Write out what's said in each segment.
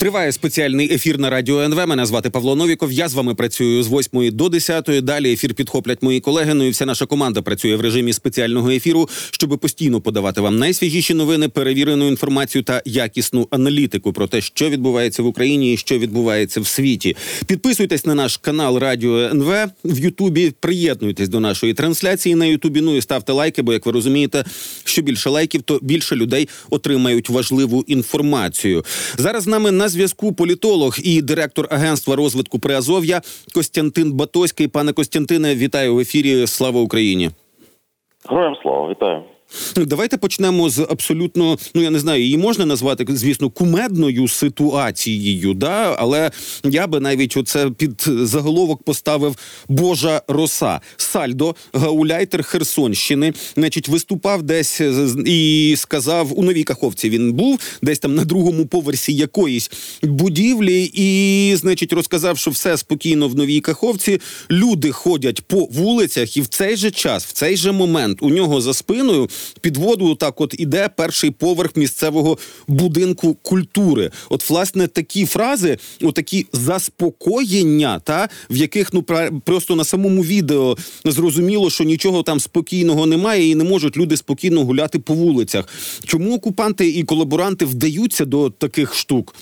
Триває спеціальний ефір на Радіо НВ. Мене звати Павло Новіков. Я з вами працюю з 8 до 10. Далі ефір підхоплять мої колеги. Ну і вся наша команда працює в режимі спеціального ефіру, щоб постійно подавати вам найсвіжіші новини, перевірену інформацію та якісну аналітику про те, що відбувається в Україні і що відбувається в світі. Підписуйтесь на наш канал Радіо НВ в Ютубі, приєднуйтесь до нашої трансляції на Ютубі, ну і ставте лайки, бо, як ви розумієте, що більше лайків, то більше людей отримають важливу інформацію. Зараз з нами на зв'язку політолог і директор Агентства розвитку Приазов'я Костянтин Батоський. Пане Костянтине, вітаю в ефірі. Слава Україні! Героям слава, вітаю. Давайте почнемо з абсолютно, я не знаю, її можна назвати, звісно, кумедною ситуацією, да? Але я би навіть оце під заголовок поставив «Божа роса». Сальдо, гауляйтер Херсонщини, значить, виступав десь і сказав, у Новій Каховці він був, десь там на другому поверсі якоїсь будівлі, і, значить, розказав, що все спокійно в Новій Каховці, люди ходять по вулицях, і в цей же час, в цей же момент у нього за спиною під воду так от іде перший поверх місцевого будинку культури. От, власне, такі фрази, отакі заспокоєння, в яких, просто на самому відео зрозуміло, що нічого там спокійного немає і не можуть люди спокійно гуляти по вулицях. Чому окупанти і колаборанти вдаються до таких штук?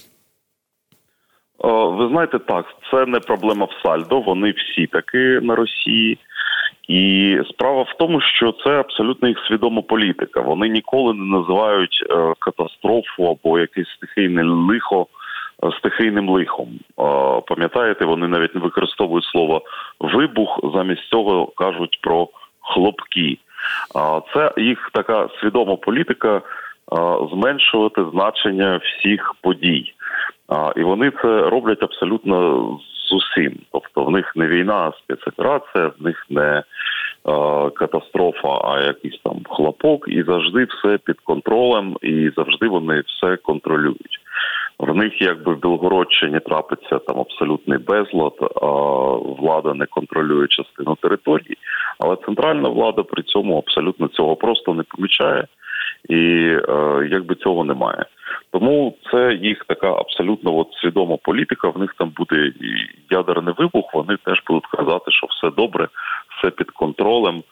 Ви знаєте, так, це не проблема в Сальдо, вони всі таки на Росії. І справа в тому, що це абсолютно їх свідома політика. Вони ніколи не називають катастрофу або якесь стихійне лихо стихійним лихом. Пам'ятаєте, вони навіть не використовують слово «вибух», замість цього кажуть про «хлопки». Це їх така свідома політика зменшувати значення всіх подій. І вони це роблять абсолютно з усім. Тобто в них не війна, а спецоперація, в них не катастрофа, а якийсь там хлопок. І завжди все під контролем, і завжди вони все контролюють. В них якби в Білгородщині трапиться там абсолютний безлад, влада не контролює частину території, але центральна влада при цьому абсолютно цього просто не помічає. І якби цього немає. Тому це їх така абсолютно свідома політика, в них там буде і ядерний вибух, вони теж будуть казати, що все добре, все під контролем,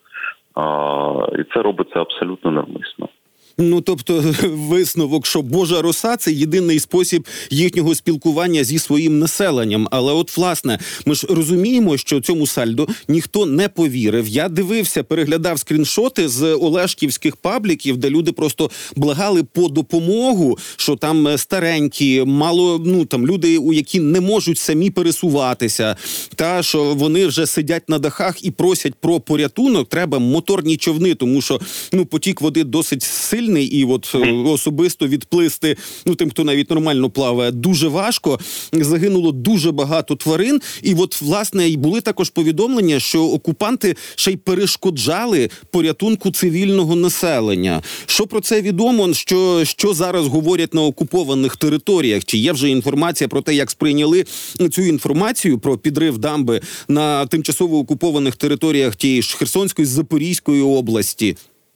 і це робиться абсолютно навмисно. Тобто висновок, що Божа роса – це єдиний спосіб їхнього спілкування зі своїм населенням. Але от, власне, ми ж розуміємо, що цьому Сальдо ніхто не повірив. Я дивився, переглядав скріншоти з олешківських пабліків, де люди просто благали по допомогу, що там старенькі, мало, там люди, які не можуть самі пересуватися, та що вони вже сидять на дахах і просять про порятунок, треба моторні човни, тому що, потік води досить сильний, і от особисто відплисти, тим, хто навіть нормально плаває, дуже важко. Загинуло дуже багато тварин. І от, власне, і були також повідомлення, що окупанти ще й перешкоджали порятунку цивільного населення. Що про це відомо? Що зараз говорять на окупованих територіях? Чи є вже інформація про те, як сприйняли цю інформацію про підрив дамби на тимчасово окупованих територіях тієї ж Херсонської, Запорізької області?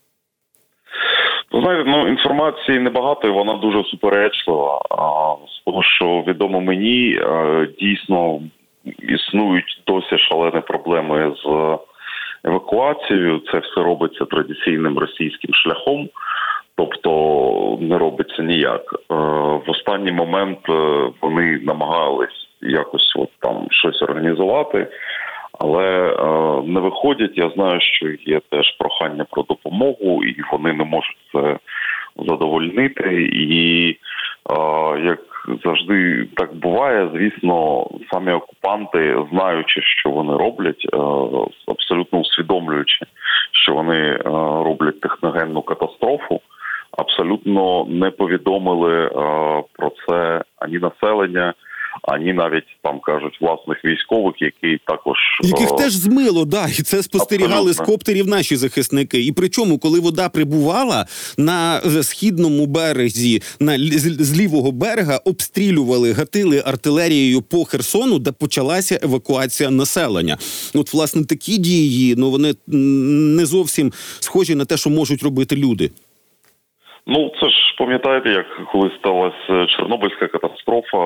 Знаєте, інформації небагато, і вона дуже суперечлива. З того, що відомо мені, дійсно існують досі шалені проблеми з евакуацією. Це все робиться традиційним російським шляхом, тобто не робиться ніяк. В останній момент вони намагались якось там щось організувати, але не виходять. Я знаю, що є теж прохання про допомогу, і вони не можуть це задовольнити. І, як завжди так буває, звісно, самі окупанти, знаючи, що вони роблять, абсолютно усвідомлюючи, що вони роблять техногенну катастрофу, абсолютно не повідомили про це ані населення, ані навіть, там кажуть, власних військових, які також... Яких теж змило, і це спостерігали з коптерів наші захисники. І причому, коли вода прибувала, на східному березі, з лівого берега, обстрілювали, гатили артилерією по Херсону, де почалася евакуація населення. От, власне, такі дії, вони не зовсім схожі на те, що можуть робити люди. Ну, це ж пам'ятаєте, як коли сталася Чорнобильська катастрофа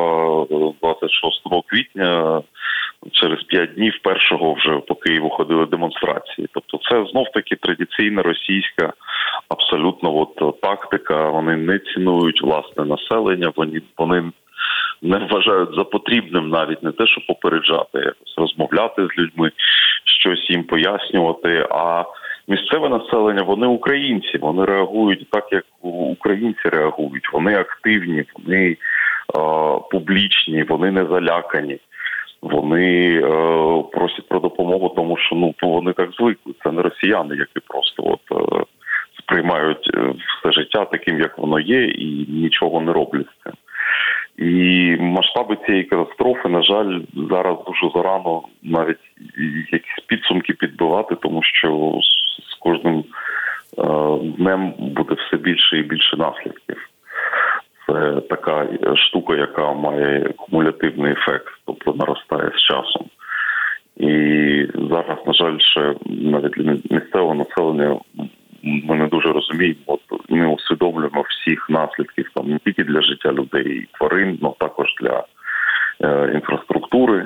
26 квітня, через 5 днів першого вже по Києву ходили демонстрації. Тобто це знов-таки традиційна російська абсолютно тактика. Вони не цінують власне населення, вони не вважають за потрібним навіть не те, що попереджати, якось розмовляти з людьми, щось їм пояснювати, а місцеве населення, вони українці, вони реагують так, як українці реагують. Вони активні, вони публічні, вони не залякані. Вони просять про допомогу, тому що вони так звикли. Це не росіяни, які просто сприймають все життя таким, як воно є, і нічого не роблять з цим. І масштаби цієї катастрофи, на жаль, зараз дуже зарано навіть якісь підсумки підбивати, тому що з кожним днем буде все більше і більше наслідків. Це така штука, яка має кумулятивний ефект, тобто наростає з часом. І зараз, на жаль, ще навіть для місцевого населення ми не дуже розуміємо, ми усвідомлюємо всіх наслідків там не тільки для життя людей і тварин, але також для інфраструктури,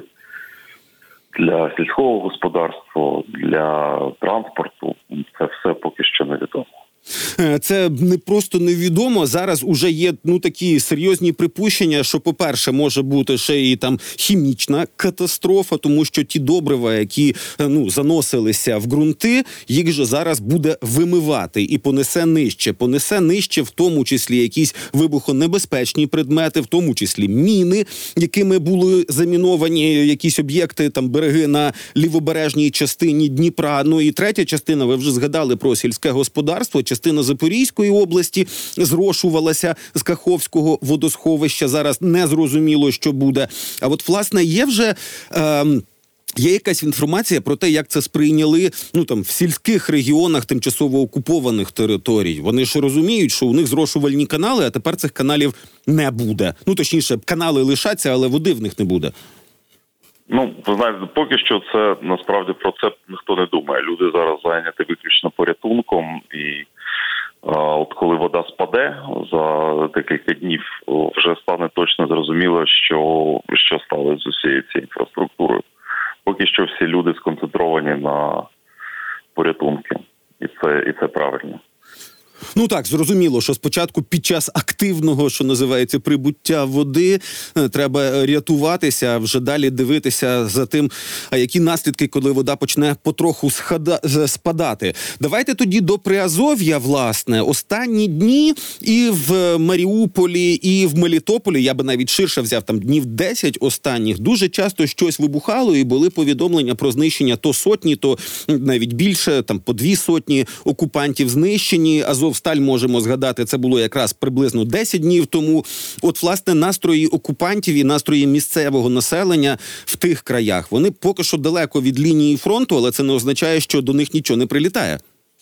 для сільського господарства, для транспорту. Це все поки що невідомо. Це не просто невідомо. Зараз уже є такі серйозні припущення, що, по-перше, може бути ще і там хімічна катастрофа, тому що ті добрива, які заносилися в ґрунти, їх же зараз буде вимивати і понесе нижче, в тому числі якісь вибухонебезпечні предмети, в тому числі міни, якими були заміновані якісь об'єкти, там береги на лівобережній частині Дніпра. Ну і третя частина, ви вже згадали про сільське господарство. Частина Запорізької області зрошувалася з Каховського водосховища. Зараз не зрозуміло, що буде. А от, власне, є вже... Є якась інформація про те, як це сприйняли в сільських регіонах тимчасово окупованих територій? Вони ж розуміють, що у них зрошувальні канали, а тепер цих каналів не буде. Точніше, канали лишаться, але води в них не буде. Ви знаєте, поки що це, насправді, про це ніхто не думає. Люди зараз зайняті виключно порятунком, і от коли вода спаде за декілька днів, вже стане точно зрозуміло, що стало з усією цією інфраструктурою. Поки що всі люди сконцентровані на порятунку, і це правильно. Так, зрозуміло, що спочатку під час активного, що називається, прибуття води, треба рятуватися, а вже далі дивитися за тим, а які наслідки, коли вода почне потроху спадати. Давайте тоді до Приазов'я, власне. Останні дні і в Маріуполі, і в Мелітополі, я би навіть ширше взяв, там днів 10 останніх, дуже часто щось вибухало і були повідомлення про знищення то сотні, то навіть більше, там по 200 окупантів знищені. Азовсталь можемо згадати, це було якраз приблизно 10 днів тому. От, власне, настрої окупантів і настрої місцевого населення в тих краях, вони поки що далеко від лінії фронту, але це не означає, що до них нічого не прилітає.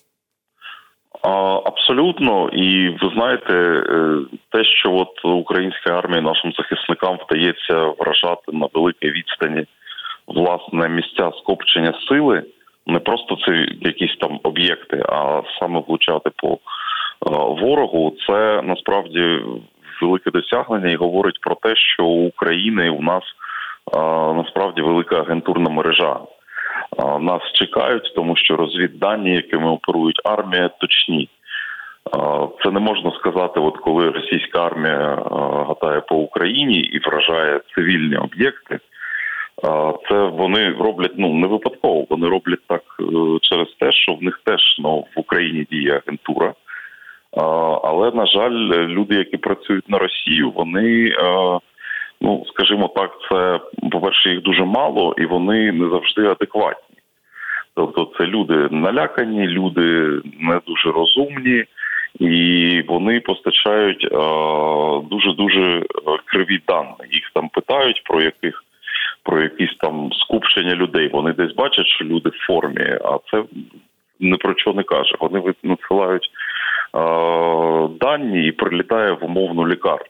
Абсолютно. І ви знаєте, те, що українська армія нашим захисникам вдається вражати на великій відстані власне місця скупчення сили, не просто це якісь там об'єкти, а саме влучати по ворогу, це насправді велике досягнення і говорить про те, що у України у нас насправді велика агентурна мережа. Нас чекають, тому що розвіддані, якими оперують армія, точні. Це не можна сказати, коли російська армія гатає по Україні і вражає цивільні об'єкти. Це вони роблять не випадково, вони роблять так через те, що в них теж в Україні діє агентура. Але, на жаль, люди, які працюють на Росію, вони, скажімо так, це, по-перше, їх дуже мало, і вони не завжди адекватні. Тобто це люди налякані, люди не дуже розумні, і вони постачають дуже-дуже криві дані. Їх там питають про якісь там скупчення людей. Вони десь бачать, що люди в формі, а це ні про що не каже. Вони надсилають дані і прилітає в умовну лікарню.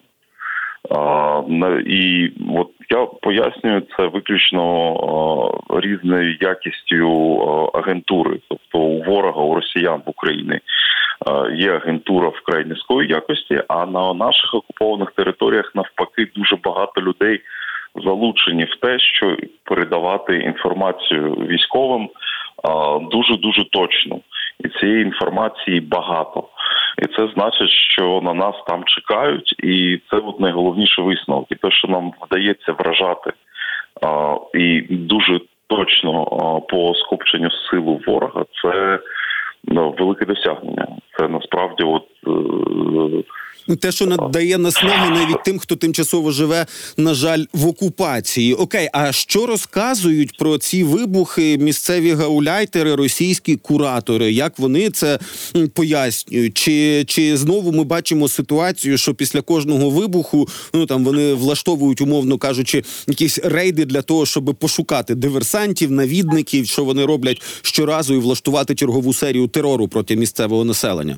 І я пояснюю це виключно різною якістю агентури. Тобто у ворога, у росіян в Україні є агентура вкрай низької якості, а на наших окупованих територіях навпаки дуже багато людей залучені в те, що передавати інформацію військовим дуже-дуже точно. І цієї інформації багато. І це значить, що на нас там чекають, і це от найголовніший висновок. І те, що нам вдається вражати і дуже точно по скупченню силу ворога, це велике досягнення. Це насправді те, що надає наснаги навіть тим, хто тимчасово живе, на жаль, в окупації. Окей, а що розказують про ці вибухи місцеві гауляйтери, російські куратори? Як вони це пояснюють? Чи знову ми бачимо ситуацію, що після кожного вибуху, вони влаштовують, умовно кажучи, якісь рейди для того, щоб пошукати диверсантів, навідників, що вони роблять щоразу, і влаштувати чергову серію терору проти місцевого населення?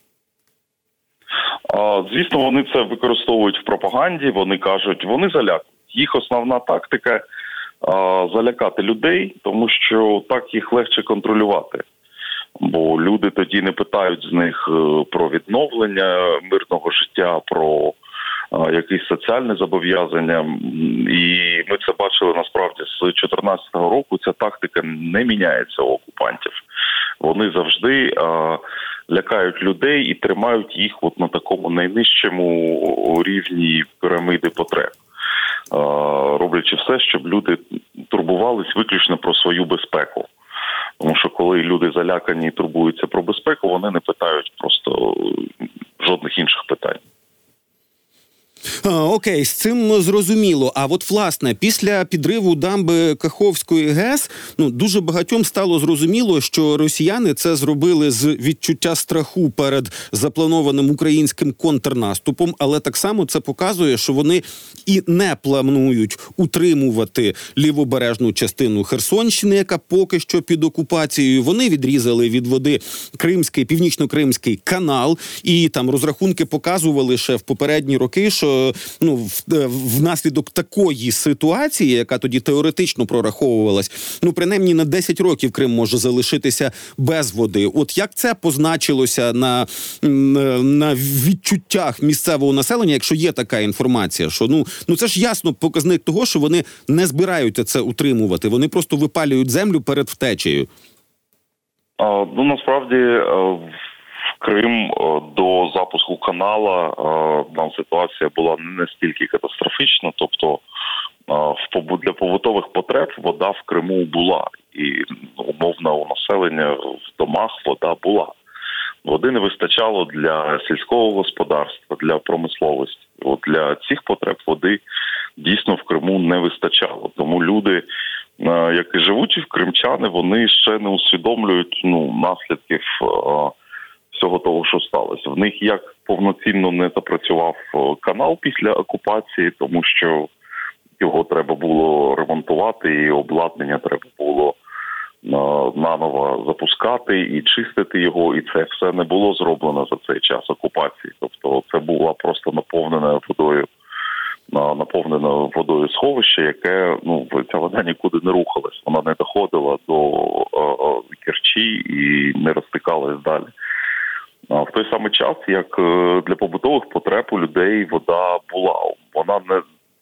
Звісно, вони це використовують в пропаганді, вони кажуть, вони залякують. Їх основна тактика – залякати людей, тому що так їх легше контролювати. Бо люди тоді не питають з них про відновлення мирного життя, про якісь соціальні зобов'язання. І ми це бачили насправді з 2014 року. Ця тактика не міняється у окупантів. Вони завжди лякають людей і тримають їх на такому найнижчому рівні піраміди потреб, роблячи все, щоб люди турбувались виключно про свою безпеку. Тому що коли люди залякані і турбуються про безпеку, вони не питають просто жодних інших питань. Окей, з цим зрозуміло. А от, власне, після підриву дамби Каховської ГЕС, дуже багатьом стало зрозуміло, що росіяни це зробили з відчуття страху перед запланованим українським контрнаступом, але так само це показує, що вони і не планують утримувати лівобережну частину Херсонщини, яка поки що під окупацією. Вони відрізали від води Північно-Кримський канал, і там розрахунки показували ще в попередні роки, що внаслідок такої ситуації, яка тоді теоретично прораховувалась, принаймні на 10 років Крим може залишитися без води. От як це позначилося на відчуттях місцевого населення, якщо є така інформація, що це ж ясно показник того, що вони не збираються це утримувати, вони просто випалюють землю перед втечею. Насправді Крим до запуску канала там ситуація була не настільки катастрофічна, тобто для побутових потреб вода в Криму була, і умовно у населення в домах вода була. Води не вистачало для сільського господарства, для промисловості. Для цих потреб води дійсно в Криму не вистачало. Тому люди, які живуть в кримчани, вони ще не усвідомлюють наслідків всього того, що сталося. В них як повноцінно не запрацював канал після окупації, тому що його треба було ремонтувати, і обладнання треба було наново запускати і чистити його, і це все не було зроблено за цей час окупації. Тобто це була просто наповнена водою сховище, яке, ця вода нікуди не рухалась. Вона не доходила до Керчі і не розтикалась далі. В той самий час, як для побутових потреб у людей вода була. Вона не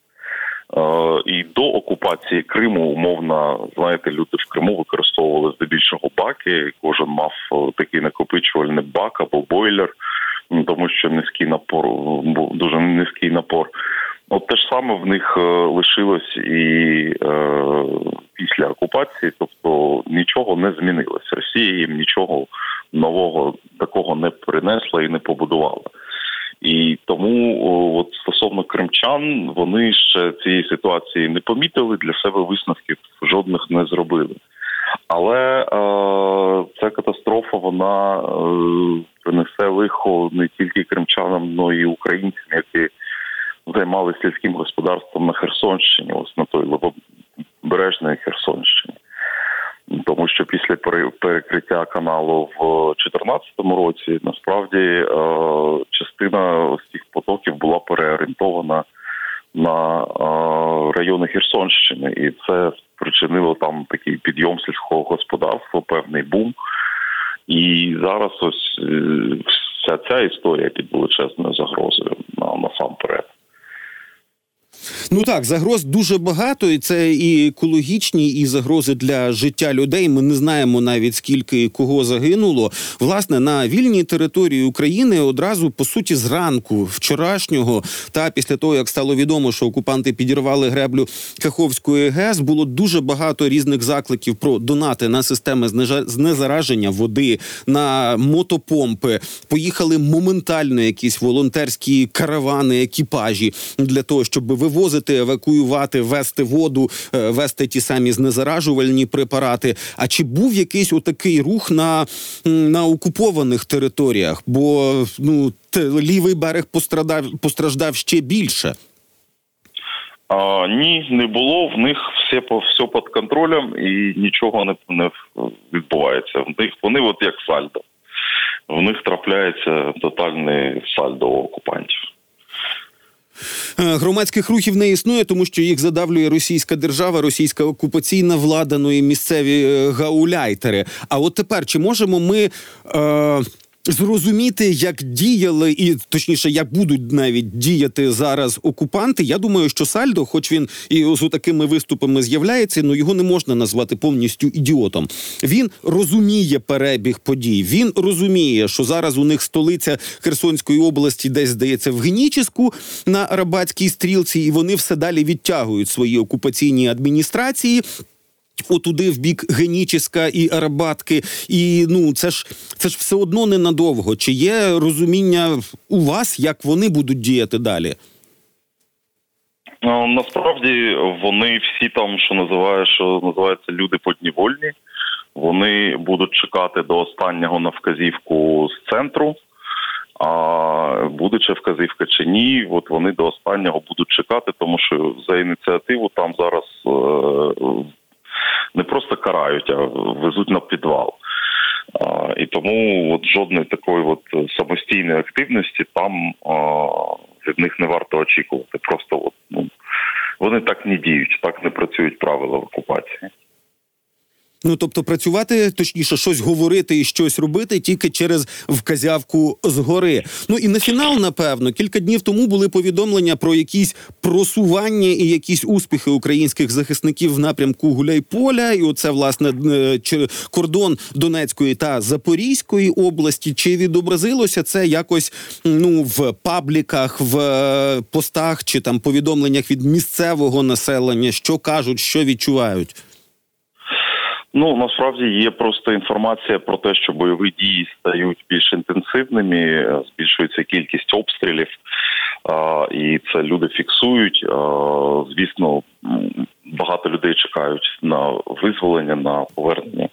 і до окупації Криму, умовно, люди в Криму використовували здебільшого баки, кожен мав такий накопичувальний бак або бойлер, тому що дуже низький напор. Те ж саме в них лишилось і після окупації, тобто нічого не змінилось. Росія їм нічого нового такого не принесла і не побудувала. І тому стосовно кримчан, вони ще цієї ситуації не помітили, для себе висновків жодних не зробили. Але ця катастрофа, вона принесе лихо не тільки кримчанам, але й українцям, які займалися сільським господарством на Херсонщині, на той лівобережній Херсонщині. Тому що після перекриття каналу в 2014 році, насправді, частина з цих потоків була переорієнтована на райони Херсонщини. І це спричинило там такий підйом сільського господарства, певний бум. І зараз ось вся ця історія під величезною загрозою насамперед. Ну так, загроз дуже багато, і це і екологічні, і загрози для життя людей. Ми не знаємо навіть скільки кого загинуло. Власне, на вільній території України одразу, по суті, зранку вчорашнього, та після того, як стало відомо, що окупанти підірвали греблю Каховської ГЕС, було дуже багато різних закликів про донати на системи знезараження води, на мотопомпи. Поїхали моментально якісь волонтерські каравани, екіпажі для того, щоб вивозити, евакуювати, вести воду, вести ті самі знезаражувальні препарати. А чи був якийсь отакий рух на окупованих територіях? Бо лівий берег постраждав ще більше. Ні, не було. В них все під контролем і нічого не відбувається. Вони от як сальдо. В них трапляється тотальне сальдо окупантів. Громадських рухів не існує, тому що їх задавлює російська держава, російська окупаційна влада, ну і місцеві гауляйтери. А от тепер, чи можемо ми зрозуміти, як діяли, і точніше, як будуть навіть діяти зараз окупанти? Я думаю, що Сальдо, хоч він і з такими виступами з'являється, його не можна назвати повністю ідіотом. Він розуміє перебіг подій, він розуміє, що зараз у них столиця Херсонської області десь, здається, в Генічеську на Арабатській стрілці, і вони все далі відтягують свої окупаційні адміністрації отуди, в бік Генічеська і Арабатки. І, це ж все одно ненадовго. Чи є розуміння у вас, як вони будуть діяти далі? Насправді, вони всі там, що називається люди поднівольні. Вони будуть чекати до останнього на вказівку з центру. А буде чи вказівка чи ні, от вони до останнього будуть чекати, тому що за ініціативу там зараз не просто карають, а везуть на підвал. І тому жодної такої самостійної активності там від них не варто очікувати. Просто вони так не діють, так не працюють правила окупації. Тобто працювати, точніше, щось говорити і щось робити тільки через вказівку згори. І на фінал, напевно, кілька днів тому були повідомлення про якісь просування і якісь успіхи українських захисників в напрямку Гуляйполя. І оце, власне, кордон Донецької та Запорізької області. Чи відобразилося це якось в пабліках, в постах чи там повідомленнях від місцевого населення? Що кажуть, що відчувають? Насправді є просто інформація про те, що бойові дії стають більш інтенсивними, збільшується кількість обстрілів, і це люди фіксують. Звісно, багато людей чекають на визволення, на повернення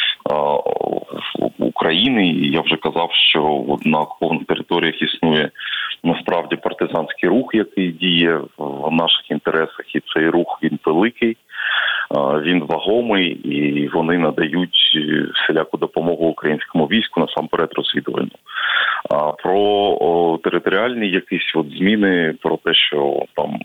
України. І я вже казав, що на окупованих територіях існує насправді партизанський рух, який діє в наших інтересах, і цей рух, він великий. Він вагомий, і вони надають всіляку допомогу українському війську, насамперед розвідувальну. А про територіальні якісь зміни, про те, що там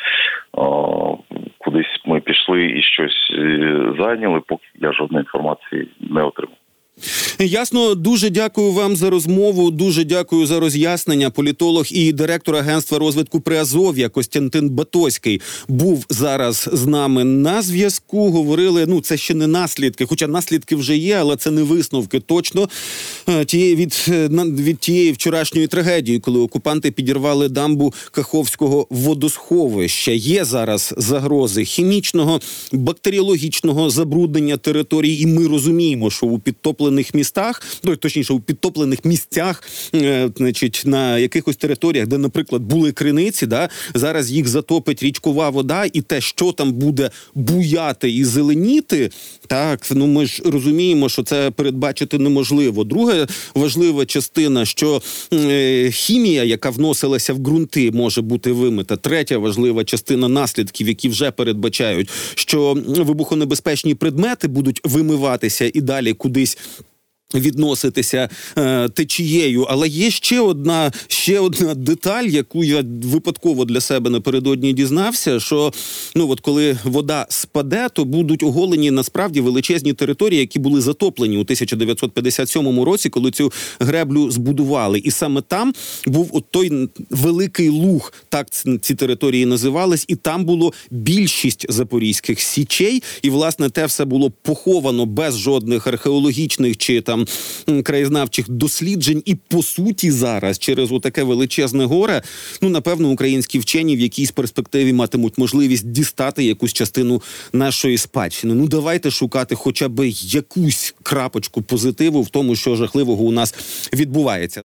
кудись ми пішли і щось зайняли, поки я жодної інформації не отримав. Ясно, дуже дякую вам за розмову, дуже дякую за роз'яснення. Політолог і директор Агентства розвитку Приазов'я Костянтин Батоський був зараз з нами на зв'язку. Говорили, це ще не наслідки, хоча наслідки вже є, але це не висновки точно від тієї вчорашньої трагедії, коли окупанти підірвали дамбу Каховського водосховища. Є зараз загрози хімічного, бактеріологічного забруднення території, і ми розуміємо, що у підтоплених містах, точніше, у підтоплених місцях, на якихось територіях, де, наприклад, були криниці, зараз їх затопить річкова вода, і те, що там буде буяти і зеленіти, ми ж розуміємо, що це передбачити неможливо. Друга важлива частина, що хімія, яка вносилася в ґрунти, може бути вимита. Третя важлива частина наслідків, які вже передбачають, що вибухонебезпечні предмети будуть вимиватися і далі кудись відноситися течією. Але є ще одна деталь, яку я випадково для себе напередодні дізнався, що коли вода спаде, то будуть оголені насправді величезні території, які були затоплені у 1957 році, коли цю греблю збудували. І саме там був той великий луг, так ці території називались, і там було більшість запорізьких січей, і, власне, те все було поховано без жодних археологічних чи краєзнавчих досліджень, і по суті зараз через отаке величезне горе, напевно, українські вчені в якійсь перспективі матимуть можливість дістати якусь частину нашої спадщини. Давайте шукати хоча б якусь крапочку позитиву в тому, що жахливого у нас відбувається.